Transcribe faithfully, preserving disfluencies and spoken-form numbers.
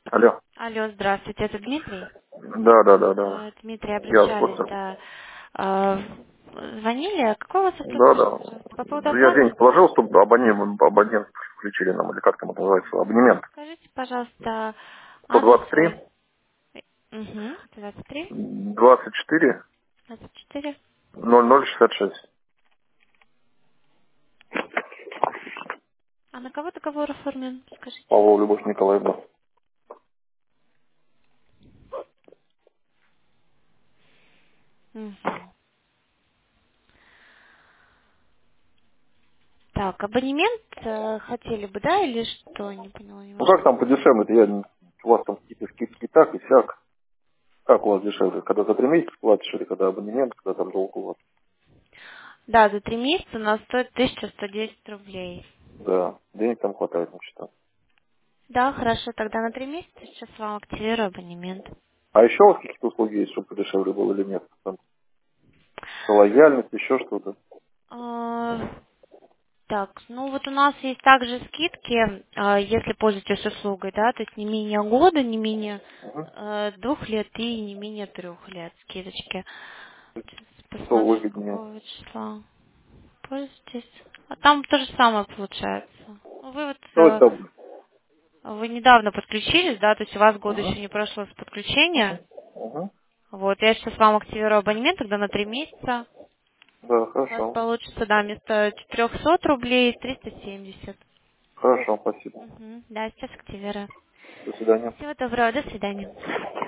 Алло. Алло, здравствуйте, это Дмитрий. Да, да, да, да. Э, Дмитрий, Я обращались, слушаю. да. Э, Звонили, а какой у вас вопрос, Да, скажите, да. пожалуйста, по поводу Я оплаты? денег положил, чтобы абонент, абонент включили нам, или как там это называется, абонемент. Скажите, пожалуйста, сто адрес двадцать три, свой. Угу, двадцать три, двадцать четыре, двадцать четыре. ноль ноль шестьдесят шесть. А на кого договор оформлен, скажите? Павлова Любовь Николаевна. Угу. Так, абонемент э, хотели бы, да, или что? Не поняла Ну как немножко. там подешевле-то? Я, не- у вас там какие-то скидки так и сяк. Как у вас дешевле? Когда за три месяца платишь, или когда абонемент, когда там долг у вас? Да, за три месяца у нас стоит тысяча сто десять рублей. Да, денег там хватает на счета. Да, хорошо, тогда на три месяца сейчас вам активирую абонемент. А еще у вас какие-то услуги есть, чтобы подешевле было или нет? Там лояльность, еще что-то? А, Так, ну вот у нас есть также скидки, а, если пользуетесь услугой, да, то есть не менее года, не менее Угу. э, двух лет и не менее трех лет скидочки. Сейчас Что посмотрю, с выгоднее? какого числа пользуетесь. А там то же самое получается. Ну, Вы вот Что э, это? вы недавно подключились, да, то есть у вас год Угу. еще не прошло с подключения. Угу. Вот, я сейчас вам активирую абонемент, тогда на три месяца. Да, У вас хорошо. получится, да, вместо четырехсот рублей триста семьдесят. Хорошо, спасибо. Мгм. Да, сейчас активирую. До свидания. Всего доброго, до свидания.